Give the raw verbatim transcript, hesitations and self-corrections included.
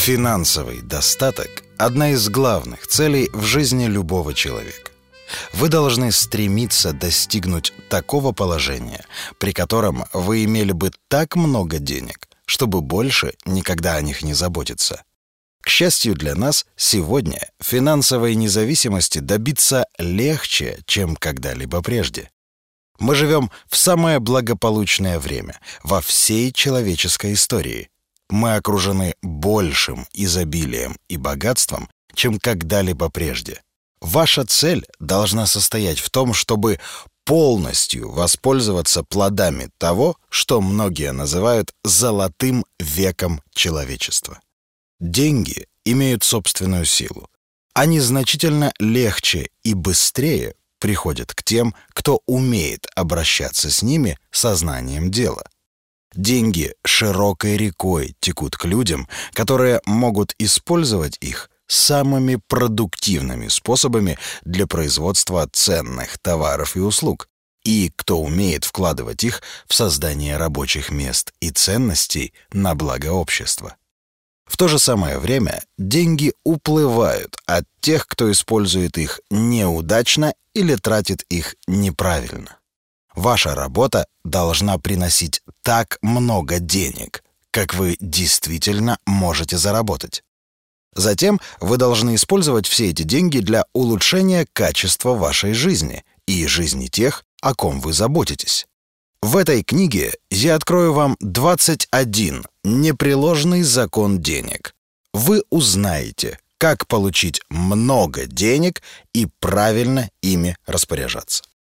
Финансовый достаток – одна из главных целей в жизни любого человека. Вы должны стремиться достигнуть такого положения, при котором вы имели бы так много денег, чтобы больше никогда о них не заботиться. К счастью для нас, сегодня финансовой независимости добиться легче, чем когда-либо прежде. Мы живем в самое благополучное время во всей человеческой истории. Мы окружены большим изобилием и богатством, чем когда-либо прежде. Ваша цель должна состоять в том, чтобы полностью воспользоваться плодами того, что многие называют «золотым веком человечества». Деньги имеют собственную силу. Они значительно легче и быстрее приходят к тем, кто умеет обращаться с ними сознанием дела. Деньги широкой рекой текут к людям, которые могут использовать их самыми продуктивными способами для производства ценных товаров и услуг, и кто умеет вкладывать их в создание рабочих мест и ценностей на благо общества. В то же самое время деньги уплывают от тех, кто использует их неудачно или тратит их неправильно. Ваша работа должна приносить так много денег, как вы действительно можете заработать. Затем вы должны использовать все эти деньги для улучшения качества вашей жизни и жизни тех, о ком вы заботитесь. В этой книге я открою вам двадцать один непреложный закон денег. Вы узнаете, как получить много денег и правильно ими распоряжаться.